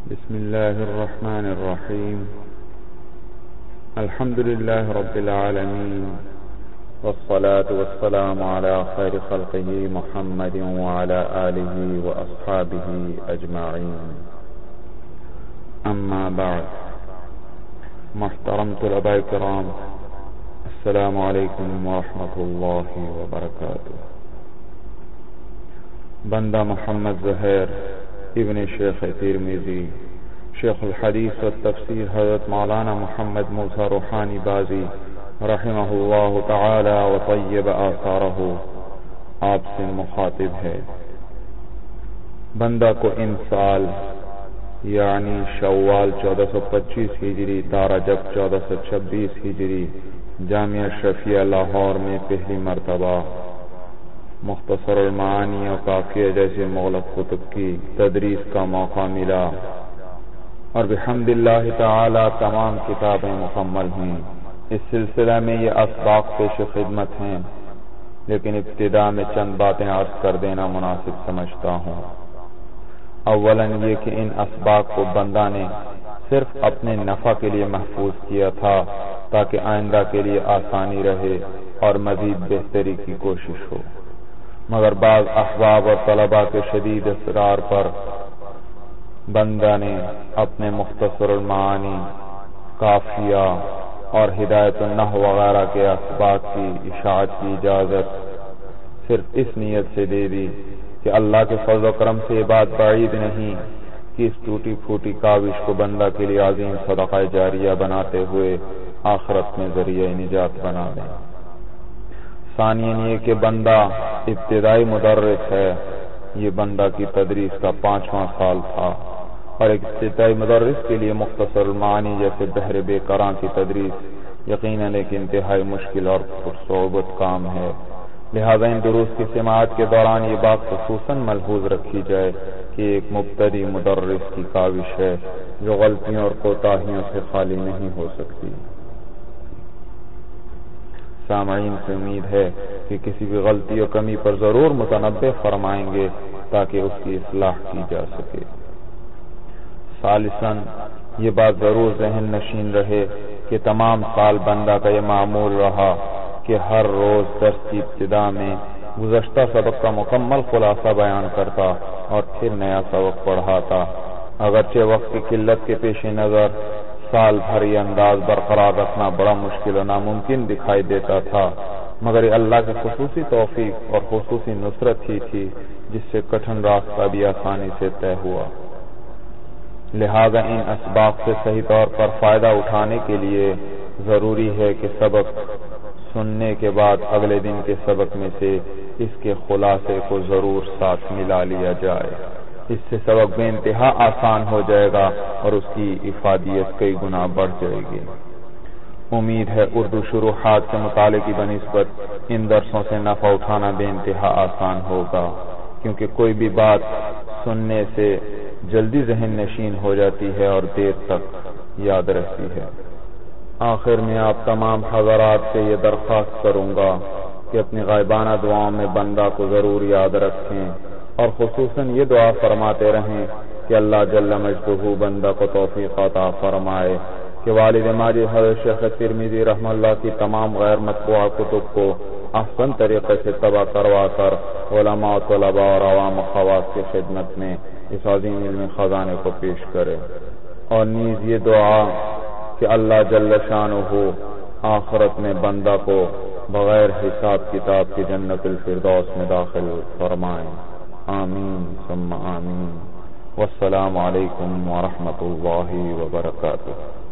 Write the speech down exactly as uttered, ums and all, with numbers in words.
بسم الله الرحمن الرحيم. الحمد لله رب العالمين، والصلاة والسلام على خير خلقه محمد وعلى آله وأصحابه أجمعين. أما بعد، محترم طلباء کرام، السلام علیکم ورحمۃ اللہ وبرکاتہ. بندہ محمد ظہیر ابن شیخ ترمذی، شیخ الحدیث والتفسیر حضرت مولانا محمد موسیٰ روحانی بازی رحمہ اللہ تعالی وطیب آثارہ آپ سے مخاطب ہے. بندہ کو ان سال یعنی شوال چودہ سو پچیس ہجری تا رجب چودہ سو چھبیس ہجری جامعہ شفیع لاہور میں پہلی مرتبہ مختصر المعانی اور کافیہ جیسے مغلق کتب کی تدریس کا موقع ملا، اور بحمد اللہ تعالی تمام کتابیں مکمل ہیں. اس سلسلہ میں یہ اسباق پیش خدمت ہیں، لیکن ابتدا میں چند باتیں عرض کر دینا مناسب سمجھتا ہوں. اولاً یہ کہ ان اسباق کو بندہ نے صرف اپنے نفع کے لیے محفوظ کیا تھا تاکہ آئندہ کے لیے آسانی رہے اور مزید بہتری کی کوشش ہو، مگر بعض احباب اور طلباء کے شدید اصرار پر بندہ نے اپنے مختصر المعانی، کافیہ اور ہدایت النحو وغیرہ کے اسباق کی اشاعت کی اجازت صرف اس نیت سے دے دی کہ اللہ کے فضل و کرم سے یہ بات بعید نہیں کہ اس ٹوٹی پھوٹی کاوش کو بندہ کے لیے عظیم صدقہ جاریہ بناتے ہوئے آخرت میں ذریعہ نجات بنا دیں. ثانیاً یہ کہ بندہ ابتدائی مدرس ہے. یہ بندہ کی تدریس کا پانچواں سال تھا، اور ایک ابتدائی مدرس کے لیے مختصر المعانی جیسے بحر بے کراں کی تدریس یقیناً ایک انتہائی مشکل اور پرصعوبت کام ہے. لہذا ان دروس کی سماعت کے دوران یہ بات خصوصاً ملحوظ رکھی جائے کہ ایک مبتدی مدرس کی کاوش ہے جو غلطیوں اور کوتاہیوں سے خالی نہیں ہو سکتی. سامعین سے امید ہے کہ کسی بھی غلطی اور کمی پر ضرور متنبہ فرمائیں گے تاکہ اس کی اصلاح کی جا سکے. ثالثاً یہ بات ضرور ذہن نشین رہے کہ تمام سال بندہ کا یہ معمول رہا کہ ہر روز درس کی ابتدا میں گزشتہ سبق کا مکمل خلاصہ بیان کرتا اور پھر نیا سبق پڑھاتا. اگرچہ وقت کی قلت کے پیش نظر سال بھر یہ انداز برقرار رکھنا بڑا مشکل و ناممکن دکھائی دیتا تھا، مگر یہ اللہ کی خصوصی توفیق اور خصوصی نصرت ہی تھی جس سے کٹھن راستہ بھی آسانی سے طے ہوا. لہذا ان اسباق سے صحیح طور پر فائدہ اٹھانے کے لیے ضروری ہے کہ سبق سننے کے بعد اگلے دن کے سبق میں سے اس کے خلاصے کو ضرور ساتھ ملا لیا جائے. اس سے سبق بے انتہا آسان ہو جائے گا اور اس کی افادیت کئی گنا بڑھ جائے گی. امید ہے اردو شروحات کے مطالعے کی بنسبت ان درسوں سے نفع اٹھانا بے انتہا آسان ہوگا، کیونکہ کوئی بھی بات سننے سے جلدی ذہن نشین ہو جاتی ہے اور دیر تک یاد رہتی ہے. آخر میں آپ تمام حضرات سے یہ درخواست کروں گا کہ اپنی غائبانہ دعاؤں میں بندہ کو ضرور یاد رکھیں، اور خصوصاً یہ دعا فرماتے رہیں کہ اللہ جل مجدہ بندہ کو توفیق عطا فرمائے کہ والد ماجد حضرت شیخ ترمذی رحمہ اللہ کی تمام غیر مطبوعہ کتب کو احسن طریقے سے طبع کروا کر علماء، طلباء اور عوام و خواص کی خدمت میں اس عظیم علمی خزانے کو پیش کرے. اور نیز یہ دعا کہ اللہ جل شانہ آخرت میں بندہ کو بغیر حساب کتاب کی جنت الفردوس میں داخل فرمائیں. آمین ثم آمین. والسلام علیکم ورحمۃ اللہ وبرکاتہ.